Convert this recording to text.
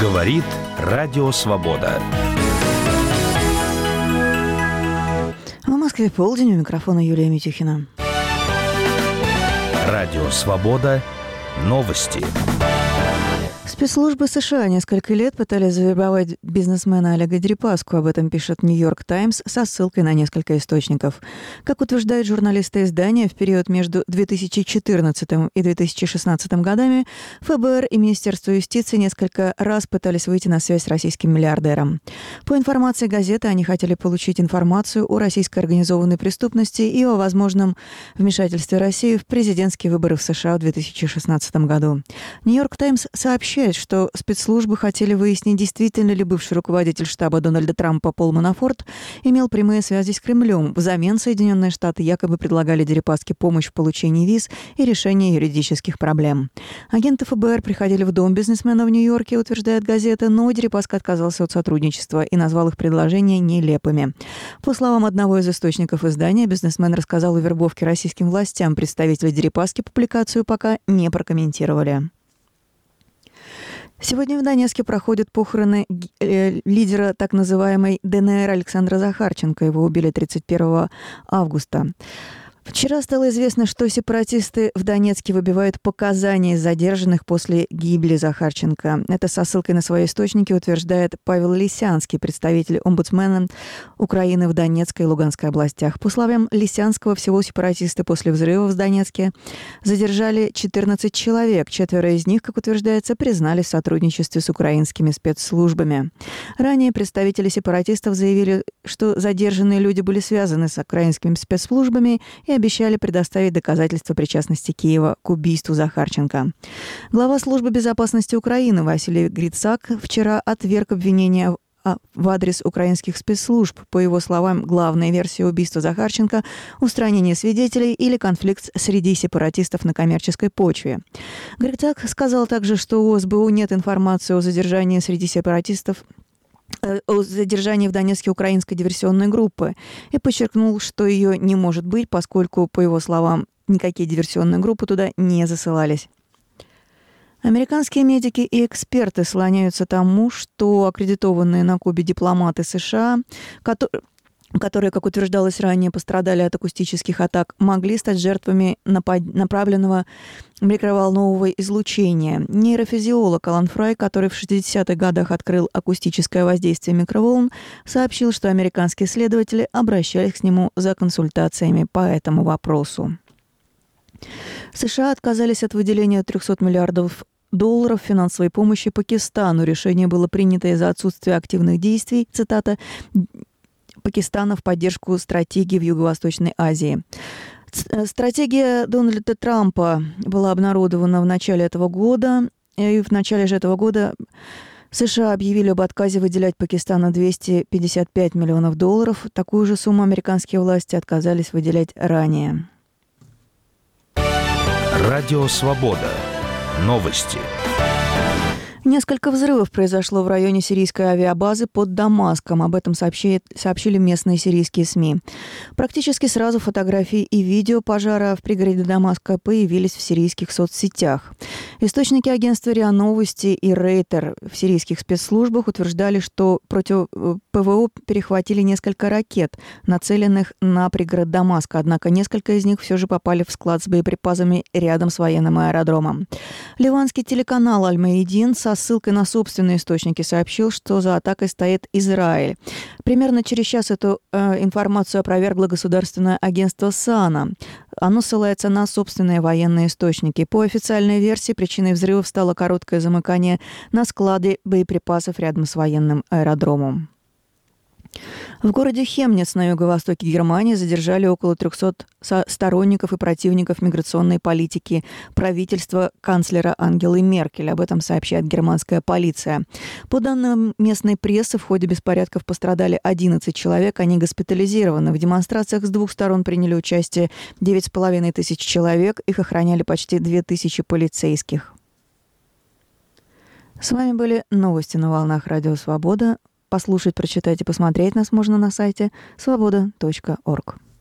Говорит Радио Свобода. В Москве полдень, у микрофона Юлия Митюхина. Радио Свобода. Новости. Спецслужбы США несколько лет пытались завербовать бизнесмена Олега Дерипаску. Об этом пишет «Нью-Йорк Таймс» со ссылкой на несколько источников. Как утверждают журналисты издания, в период между 2014 и 2016 годами ФБР и Министерство юстиции несколько раз пытались выйти на связь с российским миллиардером. По информации газеты, они хотели получить информацию о российской организованной преступности и о возможном вмешательстве России в президентские выборы в США в 2016 году. «Нью-Йорк Таймс» сообщает, что спецслужбы хотели выяснить, действительно ли бывший руководитель штаба Дональда Трампа Пол Манафорт имел прямые связи с Кремлем. Взамен Соединенные Штаты якобы предлагали Дерипаске помощь в получении виз и решении юридических проблем. Агенты ФБР приходили в дом бизнесмена в Нью-Йорке, утверждает газета, но Дерипаска отказался от сотрудничества и назвал их предложения нелепыми. По словам одного из источников издания, бизнесмен рассказал о вербовке российским властям. Представители Дерипаски публикацию пока не прокомментировали. Сегодня в Донецке проходят похороны лидера так называемой ДНР Александра Захарченко. Его убили 31 августа. Вчера стало известно, что сепаратисты в Донецке выбивают показания задержанных после гибели Захарченко. Это со ссылкой на свои источники утверждает Павел Лисянский, представитель омбудсмена Украины в Донецкой и Луганской областях. По словам Лисянского, всего сепаратисты после взрывов в Донецке задержали 14 человек. 4 из них, как утверждается, признались в сотрудничестве с украинскими спецслужбами. Ранее представители сепаратистов заявили, что задержанные люди были связаны с украинскими спецслужбами и обещали предоставить доказательства причастности Киева к убийству Захарченко. Глава службы безопасности Украины Василий Грицак вчера отверг обвинения в адрес украинских спецслужб. По его словам, главная версия убийства Захарченко – устранение свидетелей или конфликт среди сепаратистов на коммерческой почве. Грицак сказал также, что у СБУ нет информации о задержании среди сепаратистов о задержании в Донецке украинской диверсионной группы и подчеркнул, что ее не может быть, поскольку, по его словам, никакие диверсионные группы туда не засылались. Американские медики и эксперты склоняются тому, что аккредитованные на Кубе дипломаты США, которые, как утверждалось ранее, пострадали от акустических атак, могли стать жертвами направленного микроволнового излучения. Нейрофизиолог Алан Фрай, который в 60-х годах открыл акустическое воздействие микроволн, сообщил, что американские следователи обращались к нему за консультациями по этому вопросу. США отказались от выделения $300 миллиардов финансовой помощи Пакистану. Решение было принято из-за отсутствия активных действий, цитата, Пакистана в поддержку стратегии в Юго-Восточной Азии. Стратегия Дональда Трампа была обнародована в начале этого года. И в начале же этого года США объявили об отказе выделять Пакистану $255 миллионов. Такую же сумму американские власти отказались выделять ранее. Радио Свобода. Новости. Несколько взрывов произошло в районе сирийской авиабазы под Дамаском. Об этом сообщили местные сирийские СМИ. Практически сразу фотографии и видео пожара в пригороде Дамаска появились в сирийских соцсетях. Источники агентства РИА Новости и Рейтер в сирийских спецслужбах утверждали, что против ПВО перехватили несколько ракет, нацеленных на пригород Дамаска. Однако несколько из них все же попали в склад с боеприпасами рядом с военным аэродромом. Ливанский телеканал «Аль-Маидин» со ссылкой на собственные источники сообщил, что за атакой стоит Израиль. Примерно через час эту информацию опровергло государственное агентство САНА. Оно ссылается на собственные военные источники. По официальной версии, причиной взрывов стало короткое замыкание на складе боеприпасов рядом с военным аэродромом. В городе Хемниц на юго-востоке Германии задержали около 300 сторонников и противников миграционной политики правительства канцлера Ангелы Меркель. Об этом сообщает германская полиция. По данным местной прессы, в ходе беспорядков пострадали 11 человек. Они госпитализированы. В демонстрациях с двух сторон приняли участие 9,5 тысяч человек. Их охраняли почти 2000 полицейских. С вами были новости на волнах Радио Свобода. Послушать, прочитать и посмотреть нас можно на сайте svoboda.org.